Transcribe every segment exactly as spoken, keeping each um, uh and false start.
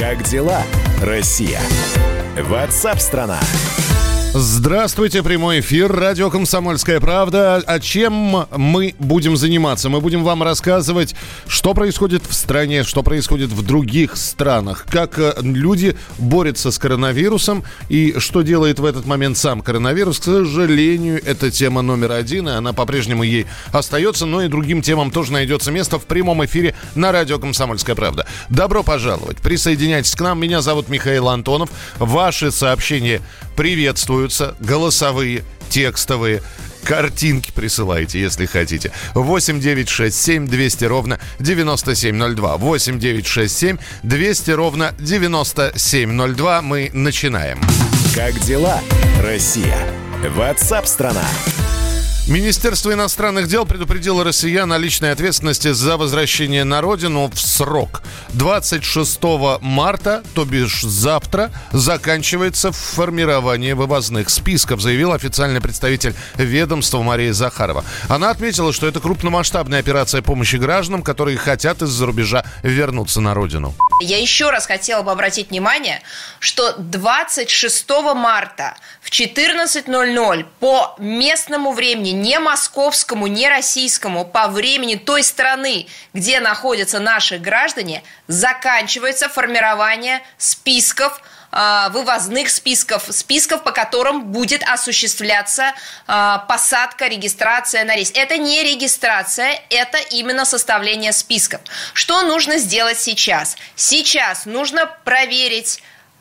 Как дела, Россия? Ватсап-страна! Здравствуйте, прямой эфир, радио «Комсомольская правда». А чем мы будем заниматься? Мы будем вам рассказывать, что происходит в стране, что происходит в других странах, как люди борются с коронавирусом и что делает в этот момент сам коронавирус. К сожалению, это тема номер один, и она по-прежнему ей остается, но и другим темам тоже найдется место в прямом эфире на радио «Комсомольская правда». Добро пожаловать, присоединяйтесь к нам. Меня зовут Михаил Антонов. Ваши сообщения приветствуются, голосовые, текстовые, картинки присылайте, если хотите. восемь девятьсот шестьдесят семь двести ровно девяносто семь ноль два. восемь девятьсот шестьдесят семь двести ровно девяносто семь ноль два. Мы начинаем. Как дела, Россия? Ватсап-страна! Министерство иностранных дел предупредило россиян о личной ответственности за возвращение на родину в срок. двадцать шестого марта, то бишь завтра, заканчивается формирование вывозных списков, заявил официальный представитель ведомства Мария Захарова. Она отметила, что это крупномасштабная операция помощи гражданам, которые хотят из-за рубежа вернуться на родину. Я еще раз хотела бы обратить внимание, что двадцать шестого марта в четырнадцать ноль ноль по местному времени, не московскому, не российскому, по времени той страны, где находятся наши граждане, заканчивается формирование списков, вывозных списков, списков, по которым будет осуществляться э, посадка, регистрация на рейс. Это не регистрация, это именно составление списков. Что нужно сделать сейчас? Сейчас нужно проверить,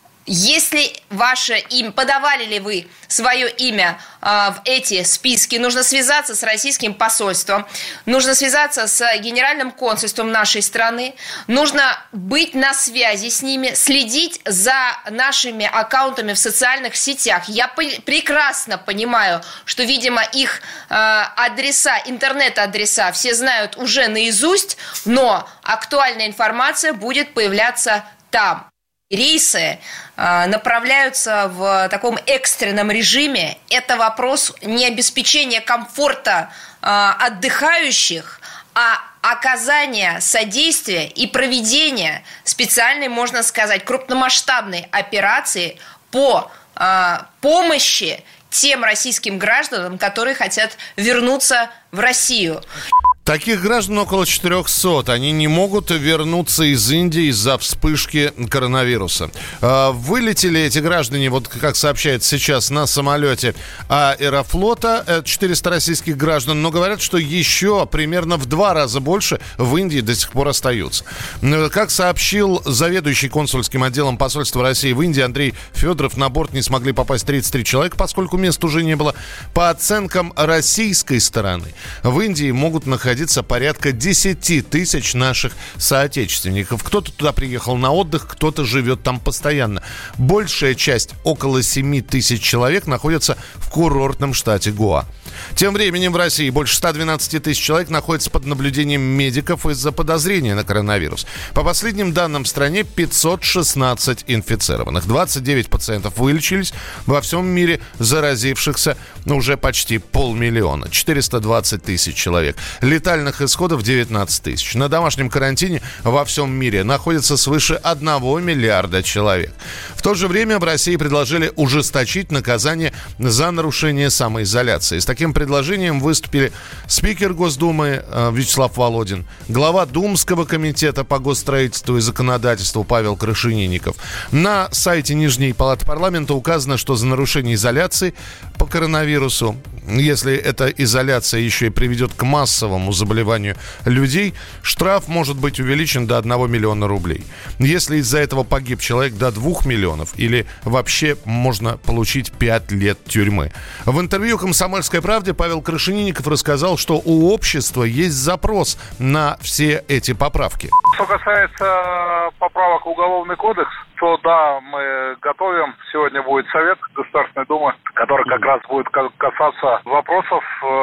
если ваше имя, подавали ли вы свое имя э, в эти списки, нужно связаться с российским посольством, нужно связаться с генеральным консульством нашей страны, нужно быть на связи с ними, следить за нашими аккаунтами в социальных сетях. Я по- прекрасно понимаю, что, видимо, их э, адреса, интернет-адреса все знают уже наизусть, но актуальная информация будет появляться там. Рейсы э, направляются в таком экстренном режиме. Это вопрос не обеспечения комфорта э, отдыхающих, а оказания содействия и проведения специальной, можно сказать, крупномасштабной операции по э, помощи тем российским гражданам, которые хотят вернуться в Россию. Таких граждан около четырехсот. Они не могут вернуться из Индии из-за вспышки коронавируса. Вылетели эти граждане, вот как сообщается сейчас, на самолете Аэрофлота, четыреста российских граждан, но говорят, что еще примерно в два раза больше в Индии до сих пор остаются. Как сообщил заведующий консульским отделом посольства России в Индии Андрей Федоров, на борт не смогли попасть тридцать три человека, поскольку мест уже не было. По оценкам российской стороны, в Индии могут находиться порядка десять тысяч наших соотечественников. Кто-то туда приехал на отдых, кто-то живет там постоянно. Большая часть, около семь тысяч человек, находится в курортном штате Гоа. Тем временем в России больше ста двенадцати тысяч человек находятся под наблюдением медиков из-за подозрения на коронавирус. По последним данным, в стране пятьсот шестнадцать инфицированных. двадцать девять пациентов вылечились. Во всем мире заразившихся уже почти полмиллиона. четыреста двадцать тысяч человек. Летальных исходов девятнадцать тысяч. На домашнем карантине во всем мире находится свыше одного миллиарда человек. В то же время в России предложили ужесточить наказание за нарушение самоизоляции. С таким предложением выступили спикер Госдумы Вячеслав Володин, глава Думского комитета по госстроительству и законодательству Павел Крашенинников. На сайте Нижней палаты парламента указано, что за нарушение изоляции по коронавирусу, если эта изоляция еще и приведет к массовому заболеванию людей, штраф может быть увеличен до одного миллиона рублей. Если из-за этого погиб человек, до двух миллионов, или вообще можно получить пять лет тюрьмы. В интервью «Комсомольской правде» Павел Крашенинников рассказал, что у общества есть запрос на все эти поправки. Что касается поправок в Уголовный кодекс, то да, мы готовим. Сегодня будет Совет Государственной Думы, который как раз будет касаться вопросов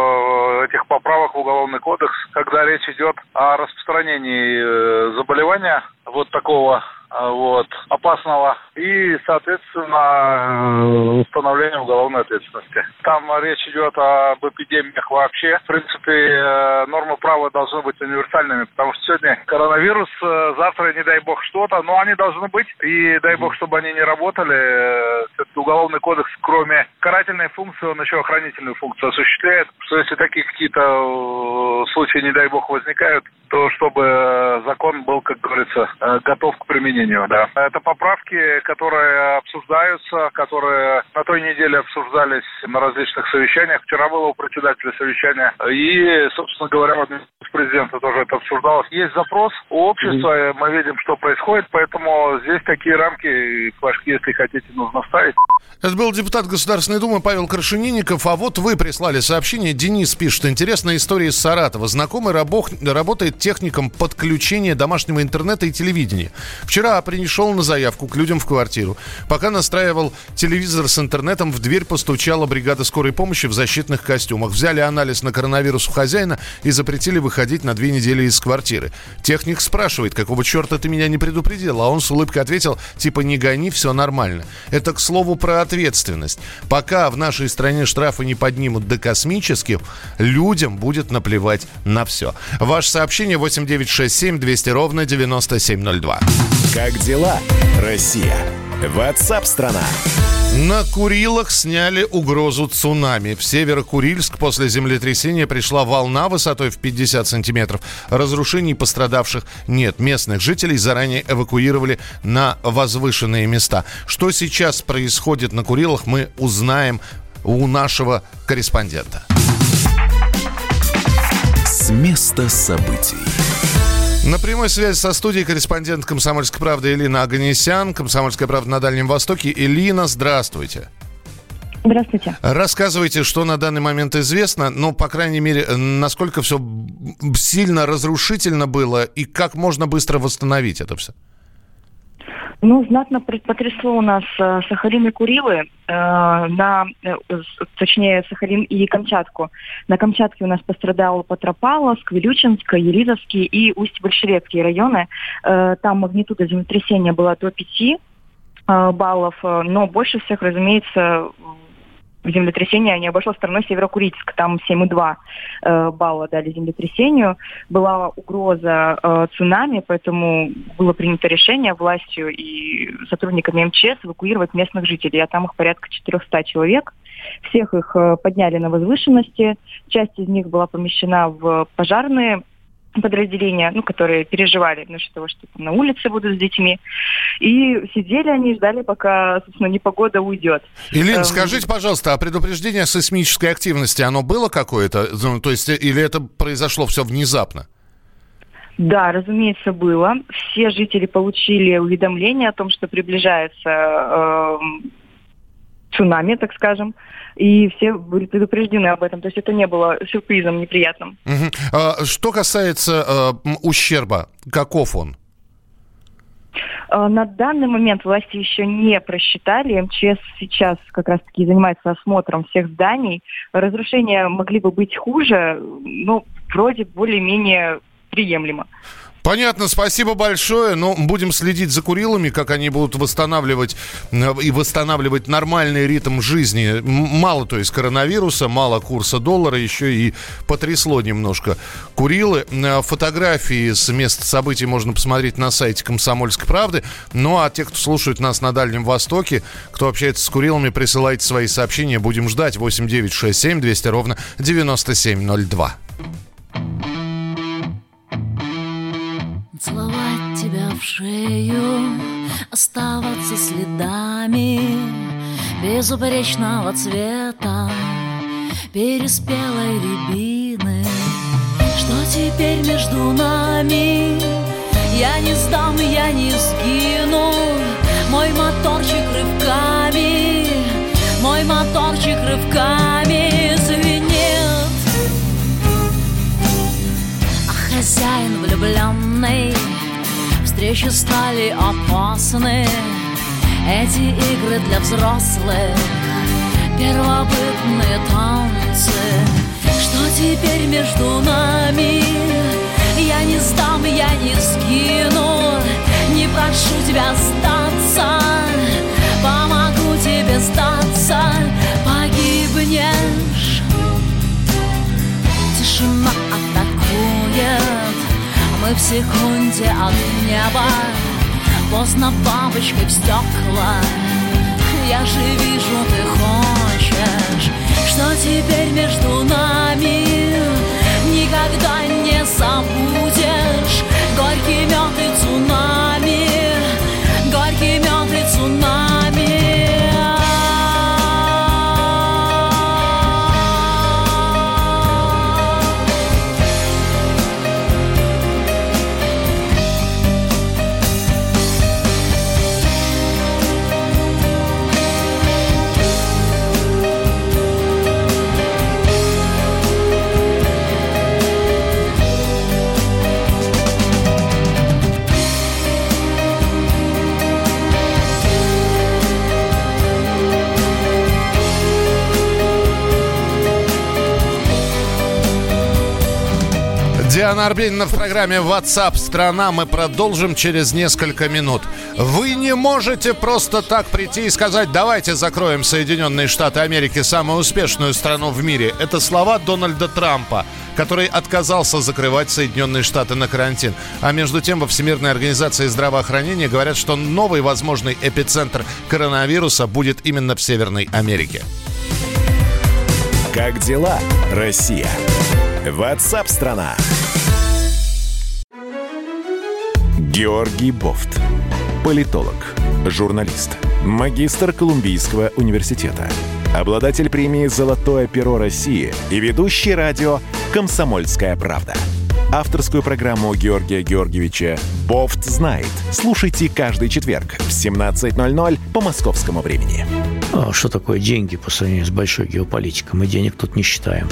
э, этих поправок в Уголовный кодекс, когда речь идет о распространении э, заболевания вот такого э, вот опасного и, соответственно, установление уголовной ответственности. Там речь идет об эпидемиях вообще. В принципе, нормы права должны быть универсальными, потому что сегодня коронавирус, завтра, не дай бог, что-то, но они должны быть, и дай бог, чтобы они не работали. Все-таки уголовный кодекс, кроме карательной функции, он еще охранительную функцию осуществляет, что если такие какие-то случаи, не дай бог, возникают, то чтобы закон был, как говорится, готов к применению, да. Это поправки, которые обсуждаются, которые на той неделе обсуждались на различных совещаниях. Вчера было у председателя совещания. И, собственно говоря, вот с президента тоже это обсуждалось. Есть запрос у общества, мы видим, что происходит, поэтому здесь такие рамки, флажки, если хотите, нужно ставить. Это был депутат Государственной Думы Павел Крашенинников. А вот вы прислали сообщение. Денис пишет. Интересная история из Саратова. Знакомый рабох, работает техником подключения домашнего интернета и телевидения. Вчера пришел на заявку к людям в квартиру. Пока настраивал телевизор с интернетом, в дверь постучала бригада скорой помощи в защитных костюмах. Взяли анализ на коронавирус у хозяина и запретили выходить на две недели из квартиры. Техник спрашивает, какого черта ты меня не предупредил? А он с улыбкой ответил, типа, не гони, все нормально. Это, к слову, про ответственность. Пока в нашей стране штрафы не поднимут до космических, людям будет наплевать на все. Ваше сообщение восемь девятьсот шестьдесят семь двести ровно девяносто семь ноль два. Как дела, Россия? Ватсап-страна! На Курилах сняли угрозу цунами. В Северо-Курильск после землетрясения пришла волна высотой в пятьдесят сантиметров. Разрушений пострадавших нет. Местных жителей заранее эвакуировали на возвышенные места. Что сейчас происходит на Курилах, мы узнаем у нашего корреспондента. С места событий. На прямой связи со студией корреспондент «Комсомольской правды» Элина Оганесян. «Комсомольская правда» на Дальнем Востоке. Элина, здравствуйте. Здравствуйте. Рассказывайте, что на данный момент известно, ну, по крайней мере, насколько все сильно разрушительно было и как можно быстро восстановить это все. Ну, знатно потрясло у нас э, Сахалин и Курилы, э, на, э, точнее, Сахалин и Камчатку. На Камчатке у нас пострадал Петропавловск, Вилючинск, Елизовский и Усть-Большерецкие районы. Э, там магнитуда землетрясения была до пяти э, баллов, э, но больше всех, разумеется, землетрясение не обошло стороной Северо-Курильск. Там семь и два э, балла дали землетрясению. Была угроза э, цунами, поэтому было принято решение властью и сотрудниками эм че эс эвакуировать местных жителей. А там их порядка четыреста человек. Всех их э, подняли на возвышенности. Часть из них была помещена в пожарные подразделения, ну, которые переживали насчет того, что на улице будут с детьми. И сидели они, ждали, пока, собственно, непогода уйдет. Елена, эм... скажите, пожалуйста, а предупреждение о сейсмической активности, оно было какое-то? Ну, то есть, или это произошло все внезапно? Да, разумеется, было. Все жители получили уведомление о том, что приближается э, цунами, так скажем. И все были предупреждены об этом. То есть это не было сюрпризом неприятным. Угу. А, что касается э, ущерба, каков он? На данный момент власти еще не просчитали. эм че эс сейчас как раз-таки занимается осмотром всех зданий. Разрушения могли бы быть хуже, но вроде более-менее приемлемо. Понятно, спасибо большое. Ну, будем следить за Курилами, как они будут восстанавливать и восстанавливать нормальный ритм жизни. Мало, то есть, коронавируса, мало курса доллара, еще и потрясло немножко Курилы. Фотографии с места событий можно посмотреть на сайте «Комсомольской правды». Ну, а те, кто слушает нас на Дальнем Востоке, кто общается с Курилами, присылайте свои сообщения. Будем ждать. восемь девятьсот шестьдесят семь двести ровно девяносто семь ноль два. Целовать тебя в шею, оставаться следами безупречного цвета переспелой рябины. Что теперь между нами? Я не сдам, я не сгину. Мой моторчик рывками, мой моторчик рывками звенит. А хозяин влюбленный, встречи стали опасны. Эти игры для взрослых, первобытные танцы. Что теперь между нами? Я не сдам, я не сгину. Не прошу тебя сдаться. Мы в секунде от неба, поздно бабочкой в стекла. Я же вижу, ты хочешь, что теперь между нами никогда не забудешь. Горький мед и цунами, горький мед и цунами. Диана Арбенина в программе WhatsApp страна. Мы продолжим через несколько минут. Вы не можете просто так прийти и сказать: давайте закроем Соединенные Штаты Америки, самую успешную страну в мире. Это слова Дональда Трампа, который отказался закрывать Соединенные Штаты на карантин. А между тем во Всемирной организации здравоохранения говорят, что новый возможный эпицентр коронавируса будет именно в Северной Америке. Как дела, Россия? WhatsApp страна. Георгий Бофт. Политолог, журналист, магистр Колумбийского университета, обладатель премии «Золотое перо России» и ведущий радио «Комсомольская правда». Авторскую программу Георгия Георгиевича «Бофт знает». Слушайте каждый четверг в семнадцать ноль ноль по московскому времени. А что такое деньги по сравнению с большой геополитикой? Мы денег тут не считаем.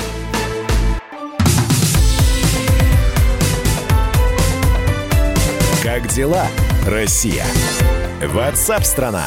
Как дела, Россия? WhatsApp страна.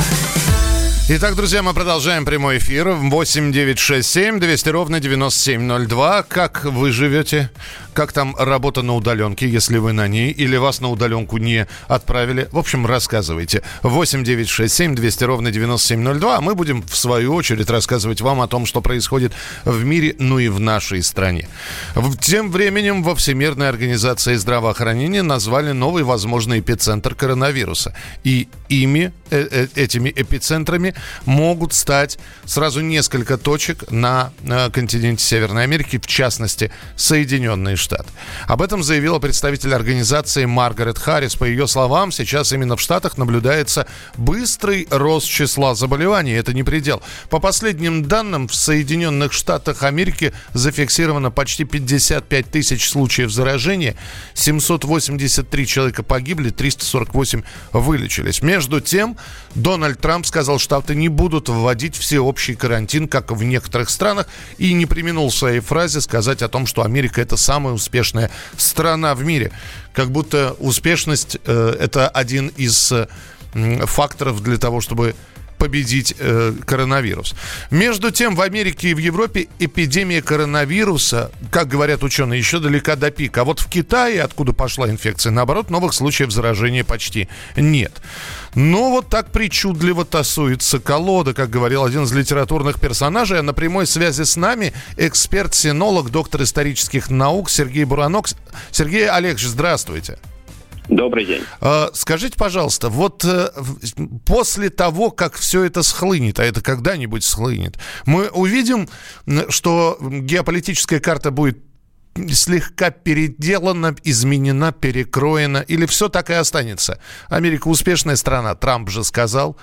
Итак, друзья, мы продолжаем прямой эфир. восемь девятьсот шестьдесят семь двести ровно девяносто семь ноль два. Как вы живете? Как там работа на удаленке, если вы на ней, или вас на удаленку не отправили? В общем, рассказывайте. восемь девятьсот шестьдесят семь двести ровно девяносто семь ноль два. А мы будем, в свою очередь, рассказывать вам о том, что происходит в мире, ну и в нашей стране. Тем временем во Всемирной организации здравоохранения назвали новый возможный эпицентр коронавируса. И ими, э, этими эпицентрами, могут стать сразу несколько точек на, на континенте Северной Америки, в частности, Соединенные Штаты. Об этом заявила представитель организации Маргарет Харрис. По ее словам, сейчас именно в Штатах наблюдается быстрый рост числа заболеваний. Это не предел. По последним данным, в Соединенных Штатах Америки зафиксировано почти пятьдесят пять тысяч случаев заражения, семьсот восемьдесят три человека погибли, триста сорок восемь вылечились. Между тем, Дональд Трамп сказал, что Штаты не будут вводить всеобщий карантин, как в некоторых странах, и не преминул в своей фразе сказать о том, что Америка — это самая успешная страна в мире. Как будто успешность э, — это один из э, факторов для того, чтобы победить э, коронавирус. Между тем, в Америке и в Европе эпидемия коронавируса, как говорят ученые, еще далека до пика. А вот в Китае, откуда пошла инфекция, наоборот, новых случаев заражения почти нет. Но вот так причудливо тасуется колода, как говорил один из литературных персонажей. А на прямой связи с нами эксперт-синолог, доктор исторических наук Сергей Буранок. Сергей Олегович, здравствуйте. Добрый день. Скажите, пожалуйста, вот после того, как все это схлынет, а это когда-нибудь схлынет, мы увидим, что геополитическая карта будет слегка переделана, изменена, перекроена, или все так и останется? Америка успешная страна, Трамп же сказал.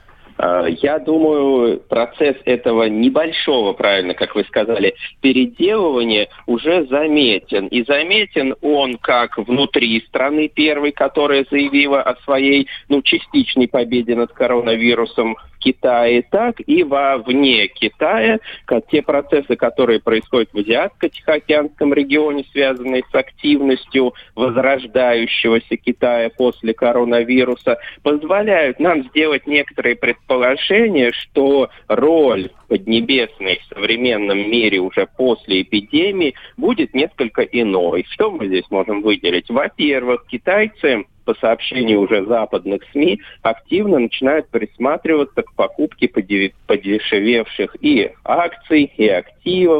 Я думаю, процесс этого небольшого, правильно, как вы сказали, переделывания уже заметен. И заметен он как внутри страны первой, которая заявила о своей, ну, частичной победе над коронавирусом в Китае, так и вовне Китая, как те процессы, которые происходят в Азиатско-Тихоокеанском регионе, связанные с активностью возрождающегося Китая после коронавируса, позволяют нам сделать некоторые предположения, что роль Поднебесной в современном мире уже после эпидемии будет несколько иной. Что мы здесь можем выделить? Во-первых, китайцы, по сообщению уже западных СМИ, активно начинают присматриваться к покупке подешевевших и акций, и активов.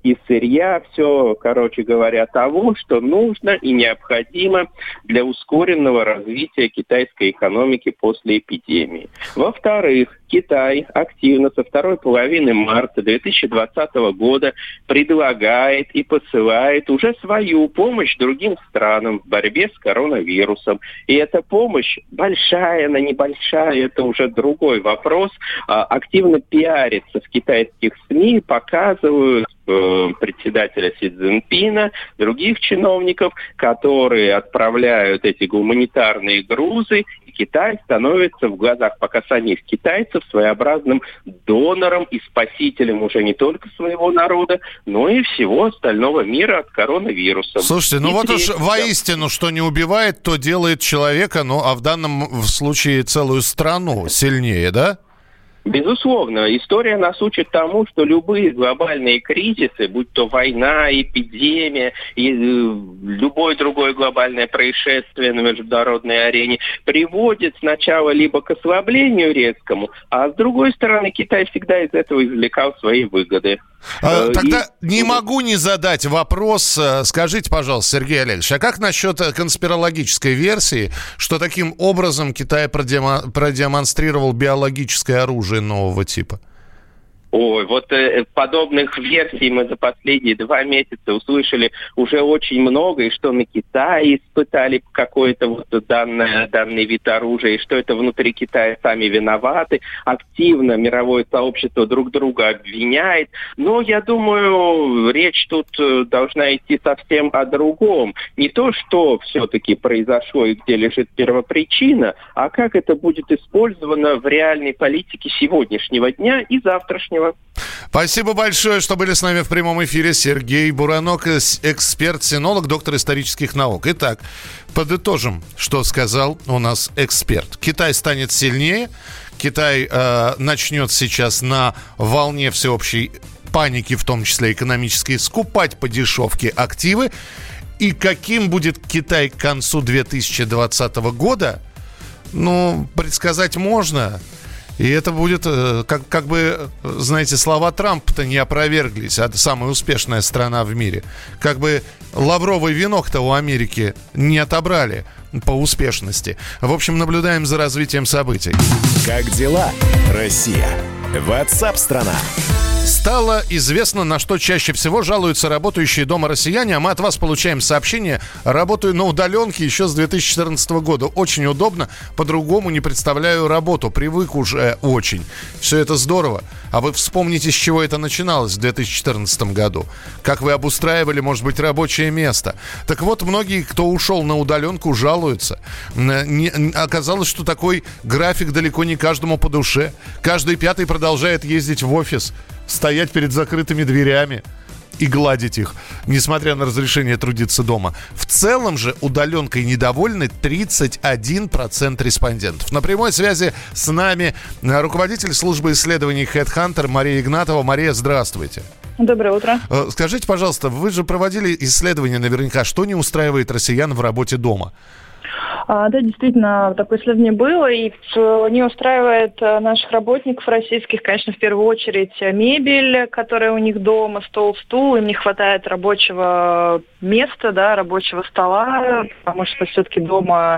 из сырья, все, короче говоря, того, что нужно и необходимо для ускоренного развития китайской экономики после эпидемии. Во-вторых, Китай активно со второй половины марта две тысячи двадцатого года предлагает и посылает уже свою помощь другим странам в борьбе с коронавирусом. И эта помощь, большая она, небольшая, это уже другой вопрос, активно пиарится в китайских СМИ, показывают э, председателя Си Цзиньпина, других чиновников, которые отправляют эти гуманитарные грузы, и Китай становится в глазах пока самих китайцев своеобразным донором и спасителем уже не только своего народа, но и всего остального мира от коронавируса. Слушайте, ну и вот уж воистину, что не убивает, то делает человека, ну а в данном случае целую страну сильнее, да? Безусловно, история нас учит тому, что любые глобальные кризисы, будь то война, эпидемия и любое другое глобальное происшествие на международной арене, приводит сначала либо к ослаблению резкому, а с другой стороны Китай всегда из этого извлекал свои выгоды. А, тогда и... не могу не задать вопрос. Скажите, пожалуйста, Сергей Олегович, а как насчет конспирологической версии, что таким образом Китай продемо... продемонстрировал биологическое оружие нового типа? Ой, вот э, подобных версий мы за последние два месяца услышали уже очень много, и что на Китае испытали какой-то вот данное, данный вид оружия, и что это внутри Китая сами виноваты. Активно мировое сообщество друг друга обвиняет. Но я думаю, речь тут должна идти совсем о другом. Не то, что все-таки произошло и где лежит первопричина, а как это будет использовано в реальной политике сегодняшнего дня и завтрашнего. Спасибо большое, что были с нами в прямом эфире. Сергей Буранок, эксперт-синолог, доктор исторических наук. Итак, подытожим, что сказал у нас эксперт. Китай станет сильнее. Китай э, начнет сейчас на волне всеобщей паники, в том числе экономической, скупать по дешевке активы. И каким будет Китай к концу две тысячи двадцатого года, ну, предсказать можно. И это будет, как, как бы, знаете, слова Трампа-то не опроверглись. Это самая успешная страна в мире. Как бы лавровый венок-то у Америки не отобрали по успешности. В общем, наблюдаем за развитием событий. Как дела, Россия? WhatsApp-страна. Стало известно, на что чаще всего жалуются работающие дома россияне, а мы от вас получаем сообщение. Работаю на удаленке еще с две тысячи четырнадцатого года. Очень удобно, по-другому не представляю работу. Привык уже очень. Все это здорово. А вы вспомните, с чего это начиналось в две тысячи четырнадцатом году. Как вы обустраивали, может быть, рабочее место. Так вот, многие, кто ушел на удаленку, жалуются. Не, оказалось, что такой график далеко не каждому по душе. Каждый пятый продолжает ездить в офис, стоять перед закрытыми дверями и гладить их, несмотря на разрешение трудиться дома. В целом же удаленкой недовольны тридцать один процент респондентов. На прямой связи с нами руководитель службы исследований HeadHunter Мария Игнатова. Мария, здравствуйте. Доброе утро. Скажите, пожалуйста, вы же проводили исследования наверняка, что не устраивает россиян в работе дома? А, да, действительно, такое исследование было, и не устраивает наших работников российских, конечно, в первую очередь мебель, которая у них дома, стол, стул, им не хватает рабочего места, да, рабочего стола, потому что все-таки дома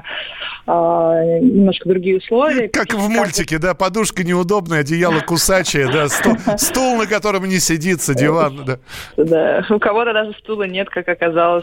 а, немножко другие условия. Как в мультике, да, подушка неудобная, одеяло кусачее, да, стул, стул, на котором не сидится, диван, да. Да, у кого-то даже стула нет, как оказалось.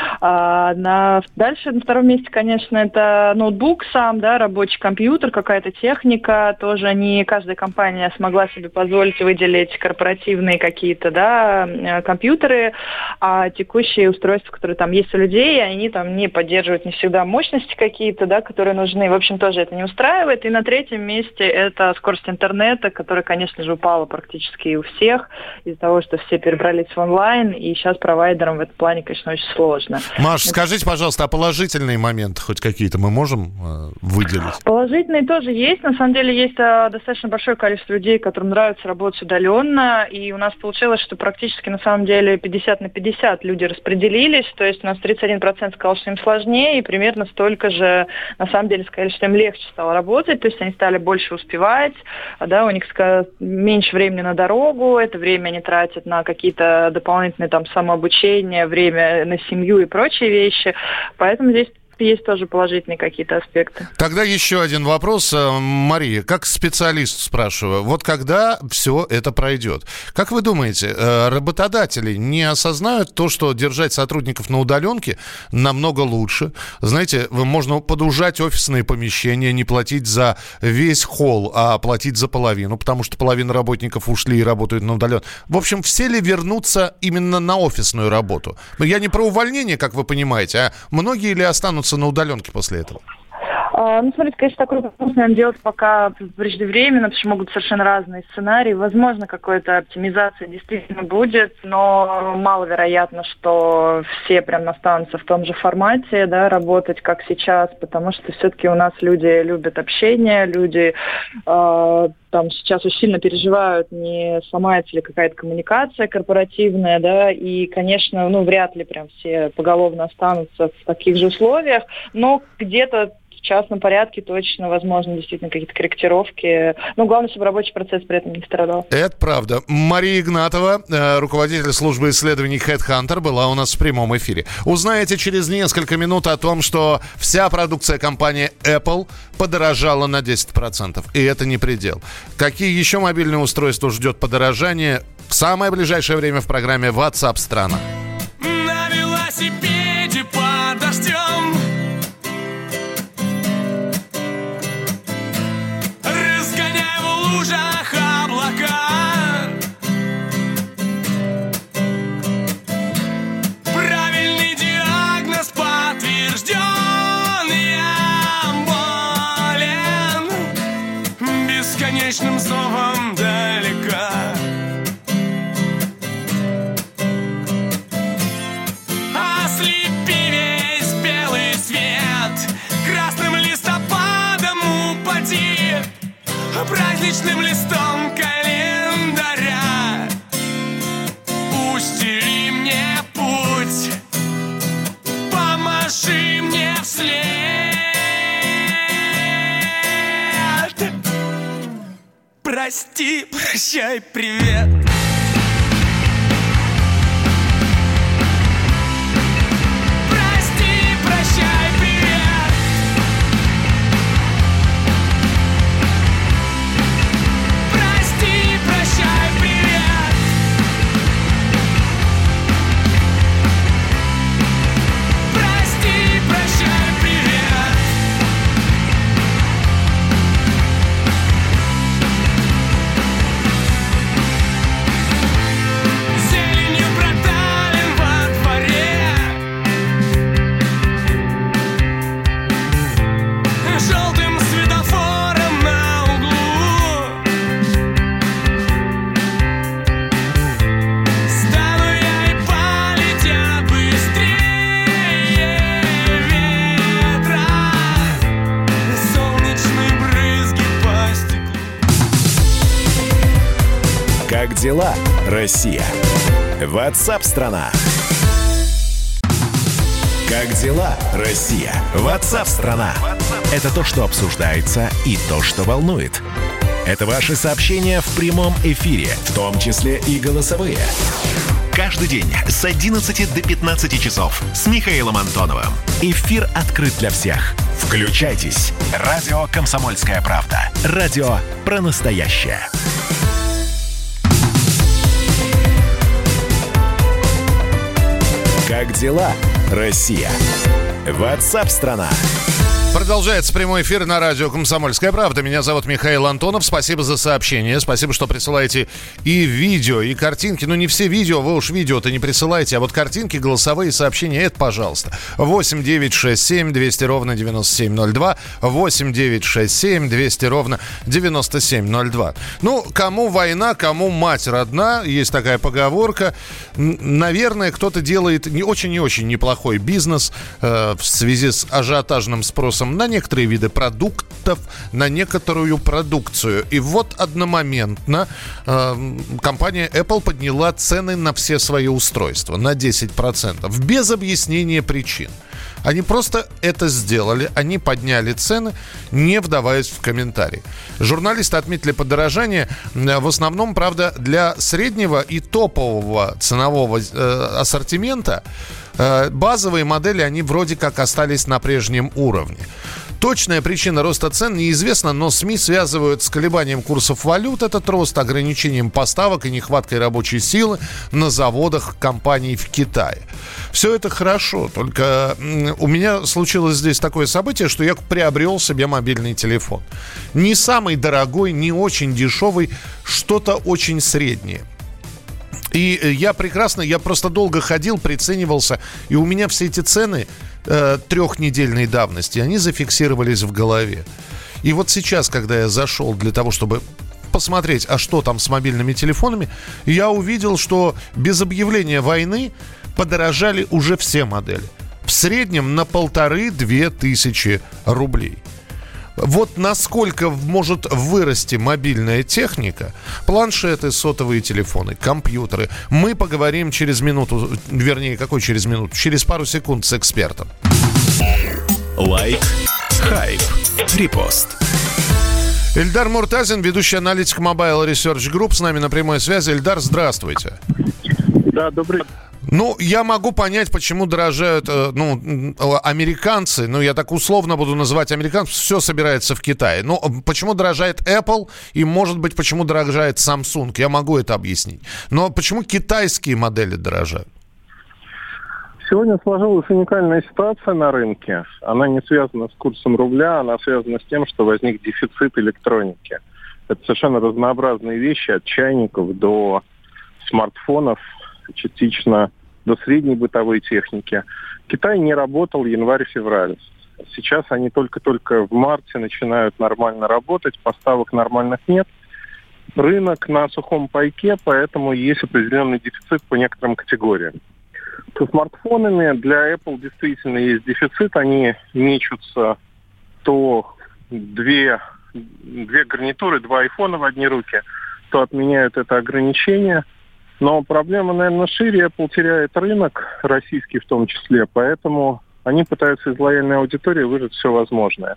А, на, дальше на втором месте, конечно, это ноутбук сам, да, рабочий компьютер, какая-то техника. Тоже не каждая компания смогла себе позволить выделить корпоративные какие-то, да, компьютеры, а текущие устройства, которые там есть у людей, они там не поддерживают не всегда мощности какие-то, да, которые нужны. В общем, тоже это не устраивает. И на третьем месте это скорость интернета, которая, конечно же, упала практически у всех из-за того, что все перебрались в онлайн, и сейчас провайдерам в этом плане, конечно, очень сложно. Маш, скажите, пожалуйста, а положительные моменты хоть какие? какие-то мы можем э, выделить? Положительные тоже есть. На самом деле есть а, достаточно большое количество людей, которым нравится работать удаленно. И у нас получилось, что практически на самом деле пятьдесят на пятьдесят люди распределились. То есть у нас тридцать один процент сказал, что им сложнее, и примерно столько же на самом деле сказали, что им легче стало работать. То есть они стали больше успевать, да, у них меньше времени на дорогу, это время они тратят на какие-то дополнительные там самообучение, время на семью и прочие вещи. Поэтому здесь есть тоже положительные какие-то аспекты. Тогда еще один вопрос, Мария, как специалист спрашиваю, вот когда все это пройдет, как вы думаете, работодатели не осознают то, что держать сотрудников на удаленке намного лучше? Знаете, можно подужать офисные помещения, не платить за весь холл, а платить за половину, потому что половина работников ушли и работают на удаленке. В общем, все ли вернутся именно на офисную работу? Но я не про увольнение, как вы понимаете, а многие ли останутся на удаленке после этого? А, ну, смотрите, конечно, такой вопрос, наверное, делать пока преждевременно, потому что могут совершенно разные сценарии. Возможно, какая-то оптимизация действительно будет, но маловероятно, что все прям останутся в том же формате, да, работать, как сейчас, потому что все-таки у нас люди любят общение, люди э, там сейчас очень сильно переживают, не сломается ли какая-то коммуникация корпоративная, да, и, конечно, ну, вряд ли прям все поголовно останутся в таких же условиях, но где-то в частном порядке точно возможно действительно какие-то корректировки. Но главное, чтобы рабочий процесс при этом не страдал. Это правда. Мария Игнатова, руководитель службы исследований HeadHunter, была у нас в прямом эфире. Узнаете через несколько минут о том, что вся продукция компании Apple подорожала на десять процентов. И это не предел. Какие еще мобильные устройства ждет подорожание в самое ближайшее время в программе WhatsApp страна. На велосипеде под дождем бесконечным словом далека. Ослепи весь белый свет, красным листопадом упади, праздничным листом календаря. Устели мне путь, помаши мне вслед. Прости, прощай, привет. Прости, прощай, привет. Прости, прощай, привет. Прости, прощай, привет. Как дела, Россия? WhatsApp-страна! Как дела, Россия? WhatsApp-страна! Это то, что обсуждается, и то, что волнует. Это ваши сообщения в прямом эфире, в том числе и голосовые. Каждый день с одиннадцати до пятнадцати часов с Михаилом Антоновым. Эфир открыт для всех. Включайтесь. Радио «Комсомольская правда». Радио про настоящее. Как дела, Россия? WhatsApp-страна! Продолжается прямой эфир на радио «Комсомольская правда». Меня зовут Михаил Антонов. Спасибо за сообщение. Спасибо, что присылаете и видео, и картинки. Ну, не все видео, вы уж видео-то не присылаете, а вот картинки, голосовые сообщения, это пожалуйста. восемь девятьсот шестьдесят семь двести ровно девяносто семь ноль два. восемь девятьсот шестьдесят семь двести ровно девяносто семь ноль два. Ну, кому война, кому мать родна. Есть такая поговорка. Наверное, кто-то делает не очень и очень неплохой бизнес э, в связи с ажиотажным спросом на некоторые виды продуктов, на некоторую продукцию. И вот одномоментно э, компания Apple подняла цены на все свои устройства на десять процентов без объяснения причин. Они просто это сделали, они подняли цены, не вдаваясь в комментарии. Журналисты отметили подорожание в основном, правда, для среднего и топового ценового э, ассортимента. Э, базовые модели, они вроде как остались на прежнем уровне. Точная причина роста цен неизвестна, но СМИ связывают с колебанием курсов валют этот рост, ограничением поставок и нехваткой рабочей силы на заводах компаний в Китае. Все это хорошо, только у меня случилось здесь такое событие, что я приобрел себе мобильный телефон. Не самый дорогой, не очень дешевый, что-то очень среднее. И я прекрасно, я просто долго ходил, приценивался, и у меня все эти цены э, трехнедельной давности, они зафиксировались в голове. И вот сейчас, когда я зашел для того, чтобы посмотреть, а что там с мобильными телефонами, я увидел, что без объявления войны подорожали уже все модели. В среднем на полторы-две тысячи рублей. Вот насколько может вырасти мобильная техника, планшеты, сотовые телефоны, компьютеры, мы поговорим через минуту, вернее, какой через минуту? Через пару секунд с экспертом. Лайк, хайп, репост. Эльдар Муртазин, ведущий аналитик Mobile Research Group, с нами на прямой связи. Эльдар, здравствуйте. Да, добрый день. Ну, я могу понять, почему дорожают, ну, американцы, ну, я так условно буду называть американцев, все собирается в Китае. Но почему дорожает Apple и, может быть, почему дорожает Samsung, я могу это объяснить. Но почему китайские модели дорожают? Сегодня сложилась уникальная ситуация на рынке. Она не связана с курсом рубля, она связана с тем, что возник дефицит электроники. Это совершенно разнообразные вещи, от чайников до смартфонов, частично до средней бытовой техники. Китай не работал январь-февраль. Сейчас они только-только в марте начинают нормально работать, поставок нормальных нет. Рынок на сухом пайке, поэтому есть определенный дефицит по некоторым категориям. Со смартфонами для Apple действительно есть дефицит. Они мечутся то две, две гарнитуры, два айфона в одни руки, то отменяют это ограничение. Но проблема, наверное, шире. Apple теряет рынок, российский в том числе, поэтому они пытаются из лояльной аудитории выжать все возможное.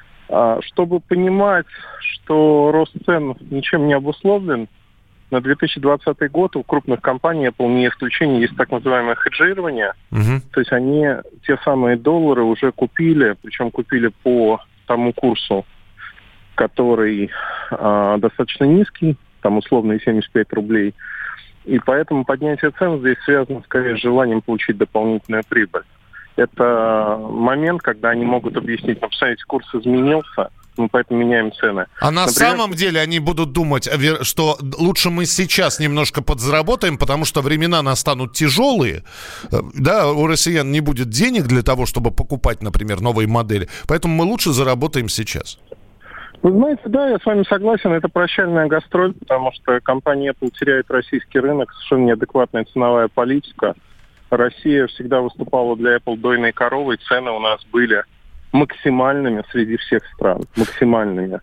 Чтобы понимать, что рост цен ничем не обусловлен, на две тысячи двадцатый год у крупных компаний, Apple не исключение, есть так называемое хеджирование. Uh-huh. То есть они те самые доллары уже купили, причем купили по тому курсу, который э, достаточно низкий, там условно семьдесят пять рублей. И поэтому поднятие цен здесь связано скорее с желанием получить дополнительную прибыль. Это момент, когда они могут объяснить, ну, посмотрите, курс изменился, мы поэтому меняем цены. А на Например, самом деле они будут думать, что лучше мы сейчас немножко подзаработаем, потому что времена настанут тяжелые. Да, у россиян не будет денег для того, чтобы покупать, например, новые модели. Поэтому мы лучше заработаем сейчас. Вы знаете, да, я с вами согласен, это прощальная гастроль, потому что компания Apple теряет российский рынок, совершенно неадекватная ценовая политика. Россия всегда выступала для Apple дойной коровой, цены у нас были максимальными среди всех стран, максимальными.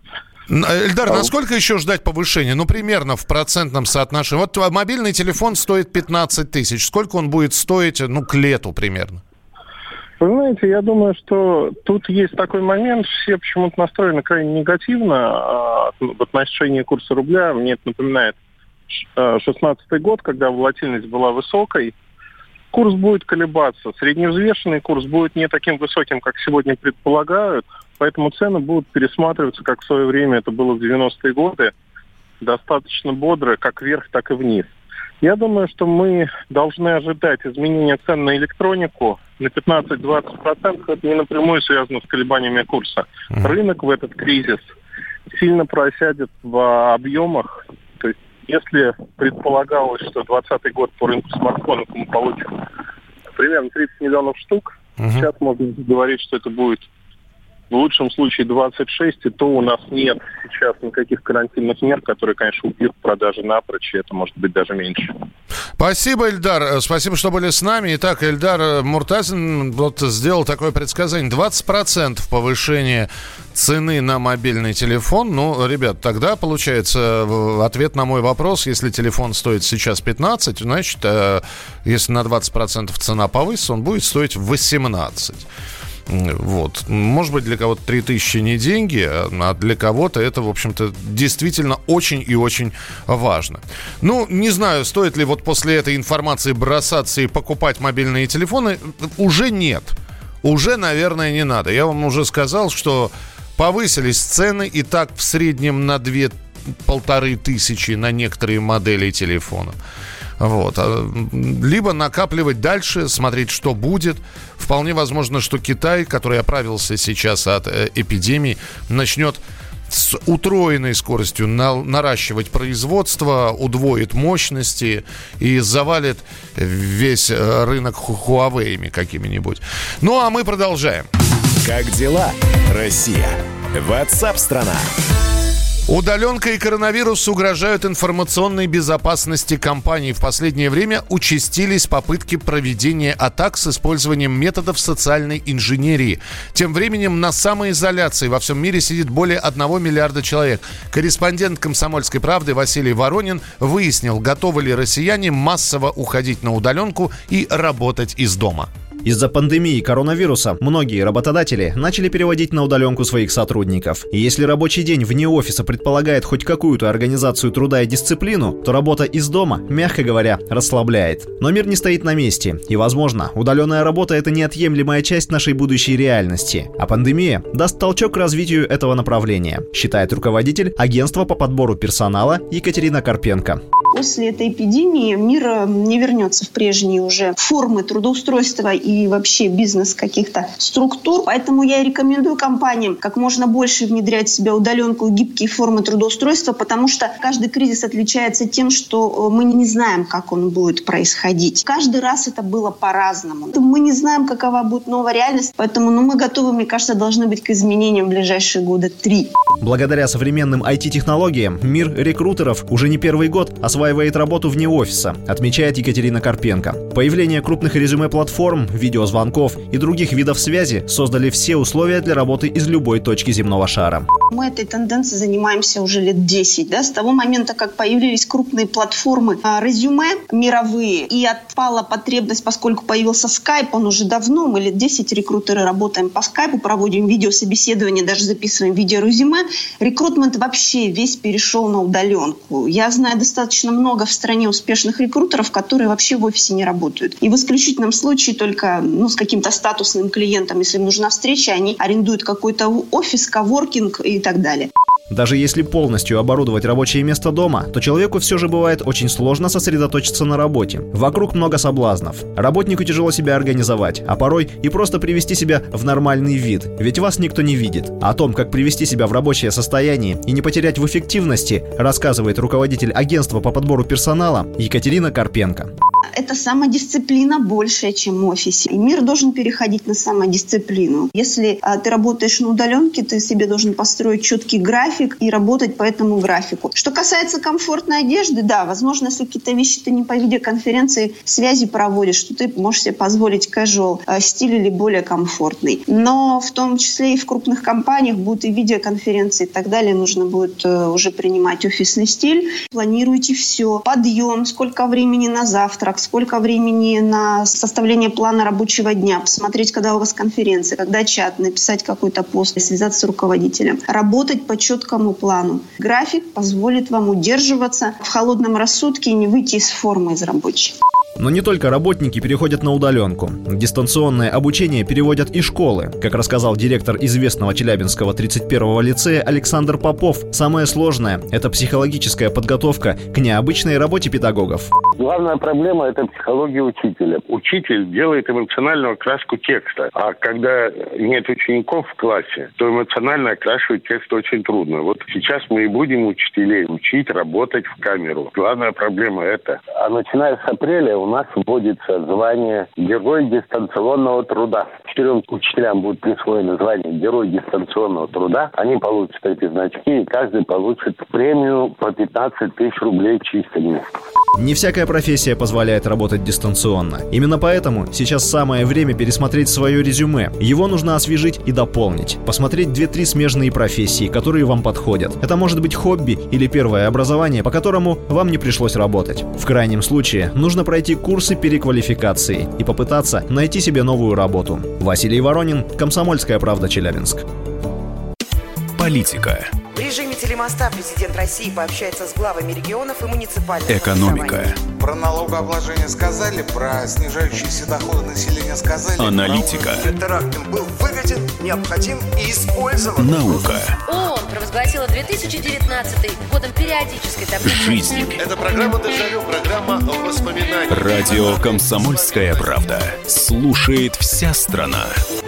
Эльдар, насколько еще ждать повышения? Ну, примерно в процентном соотношении. Вот мобильный телефон стоит пятнадцать тысяч. Сколько он будет стоить, ну, к лету примерно? Вы знаете, я думаю, что тут есть такой момент, все почему-то настроены крайне негативно а, в отношении курса рубля. Мне это напоминает шестнадцатый год, когда волатильность была высокой. Курс будет колебаться. Средневзвешенный курс будет не таким высоким, как сегодня предполагают, поэтому цены будут пересматриваться, как в свое время это было в девяностые годы, достаточно бодро, как вверх, так и вниз. Я думаю, что мы должны ожидать изменения цен на электронику на пятнадцать-двадцать процентов. Это не напрямую связано с колебаниями курса. Mm-hmm. Рынок в этот кризис сильно просядет в объемах. То есть, если предполагалось, что двадцатый год по рынку смартфонов мы получим примерно тридцать миллионов штук, mm-hmm. сейчас можно говорить, что это будет в лучшем случае двадцать шесть, и то у нас нет сейчас никаких карантинных мер, которые, конечно, убьют продажи напрочь, и это может быть даже меньше. Спасибо, Эльдар. Спасибо, что были с нами. Итак, Эльдар Муртазин вот сделал такое предсказание. двадцать процентов повышения цены на мобильный телефон. Ну, ребят, тогда получается ответ на мой вопрос. Если телефон стоит сейчас пятнадцать, значит, если на двадцать процентов цена повысится, он будет стоить восемнадцать. Вот. Может быть, для кого-то три тысячи не деньги, а для кого-то это, в общем-то, действительно очень и очень важно. Ну, не знаю, стоит ли вот после этой информации бросаться и покупать мобильные телефоны. Уже нет. Уже, наверное, не надо. Я вам уже сказал, что повысились цены и так в среднем на две-полторы тысячи на некоторые модели телефонов. Вот. Либо накапливать дальше, смотреть, что будет. Вполне возможно, что Китай, который оправился сейчас от э, эпидемии, начнет с утроенной скоростью на, наращивать производство, удвоит мощности и завалит весь рынок Huawei какими-нибудь. Ну, а мы продолжаем. Как дела, Россия? WhatsApp-страна. Удаленка и коронавирус угрожают информационной безопасности компаний. В последнее время участились попытки проведения атак с использованием методов социальной инженерии. Тем временем на самоизоляции во всем мире сидит более одного миллиарда человек. Корреспондент «Комсомольской правды» Василий Воронин выяснил, готовы ли россияне массово уходить на удаленку и работать из дома. Из-за пандемии коронавируса многие работодатели начали переводить на удаленку своих сотрудников. И если рабочий день вне офиса предполагает хоть какую-то организацию труда и дисциплину, то работа из дома, мягко говоря, расслабляет. Но мир не стоит на месте, и, возможно, удаленная работа – это неотъемлемая часть нашей будущей реальности. А пандемия даст толчок к развитию этого направления, считает руководитель агентства по подбору персонала Екатерина Карпенко. После этой эпидемии мир не вернется в прежние уже формы трудоустройства и вообще бизнес каких-то структур. Поэтому я рекомендую компаниям как можно больше внедрять в себя удаленку и гибкие формы трудоустройства, потому что каждый кризис отличается тем, что мы не знаем, как он будет происходить. Каждый раз это было по-разному. Мы не знаем, какова будет новая реальность, поэтому ну, мы готовы, мне кажется, должны быть к изменениям в ближайшие года три. Благодаря современным ай ти-технологиям мир рекрутеров уже не первый год осваивает работу вне офиса, отмечает Екатерина Карпенко. Появление крупных резюме-платформ, видеозвонков и других видов связи создали все условия для работы из любой точки земного шара. Мы этой тенденцией занимаемся уже лет десять, да, с того момента, как появились крупные платформы а, резюме мировые, и отпала потребность, поскольку появился скайп, он уже давно, мы лет десять рекрутеры работаем по скайпу, проводим видеособеседование, даже записываем видеорезюме. Рекрутмент вообще весь перешел на удаленку. Я знаю достаточно много в стране успешных рекрутеров, которые вообще в офисе не работают. И в исключительном случае только ну, с каким-то статусным клиентом, если им нужна встреча, они арендуют какой-то офис, коворкинг и так далее. Даже если полностью оборудовать рабочее место дома, то человеку все же бывает очень сложно сосредоточиться на работе. Вокруг много соблазнов. Работнику тяжело себя организовать, а порой и просто привести себя в нормальный вид, ведь вас никто не видит. О том, как привести себя в рабочее состояние и не потерять в эффективности, рассказывает руководитель агентства по подбору персонала Екатерина Карпенко. Это самодисциплина большая, чем в офисе. И мир должен переходить на самодисциплину. Если а, ты работаешь на удаленке, ты себе должен построить четкий график и работать по этому графику. Что касается комфортной одежды, да, возможно, если какие-то вещи ты не по видеоконференции связи проводишь, что ты можешь себе позволить casual а, стиль или более комфортный. Но в том числе и в крупных компаниях будут и видеоконференции и так далее. Нужно будет а, уже принимать офисный стиль. Планируйте все. Подъем, сколько времени на завтрак, сколько времени на составление плана рабочего дня, посмотреть, когда у вас конференция, когда чат, написать какой-то пост, связаться с руководителем. Работать по четкому плану. График позволит вам удерживаться в холодном рассудке и не выйти из формы из рабочей. Но не только работники переходят на удаленку. Дистанционное обучение переводят и школы. Как рассказал директор известного Челябинского тридцать первого лицея Александр Попов, самое сложное – это психологическая подготовка к необычной работе педагогов. Главная проблема – это психология учителя. Учитель делает эмоциональную окраску текста, а когда нет учеников в классе, то эмоционально окрашивать текст очень трудно. Вот сейчас мы и будем учителей учить работать в камеру. Главная проблема – это. А начиная с апреля у нас вводится звание «Герой дистанционного труда». Четырем учителям будет присвоено звание «Герой дистанционного труда». Они получат эти значки, и каждый получит премию по пятнадцать тысяч рублей чистыми. Не всякая профессия позволяет работать дистанционно. Именно поэтому сейчас самое время пересмотреть свое резюме. Его нужно освежить и дополнить. Посмотреть две-три смежные профессии, которые вам подходят. Это может быть хобби или первое образование, по которому вам не пришлось работать. В крайнем случае, нужно пройти курсы переквалификации и попытаться найти себе новую работу. Василий Воронин, «Комсомольская правда», Челябинск. Политика. В режиме телемоста президент России пообщается с главами регионов и муниципальных Экономика. Про налогообложение сказали, про снижающиеся доходы населения сказали. Аналитика. Теракт был выгоден, необходим и использован. Наука. ООН провозгласила две тысячи девятнадцатый годом периодической таблицы. Жизнь. Это программа «Дежавю», программа воспоминаний. Радио «Комсомольская правда». Слушает вся страна.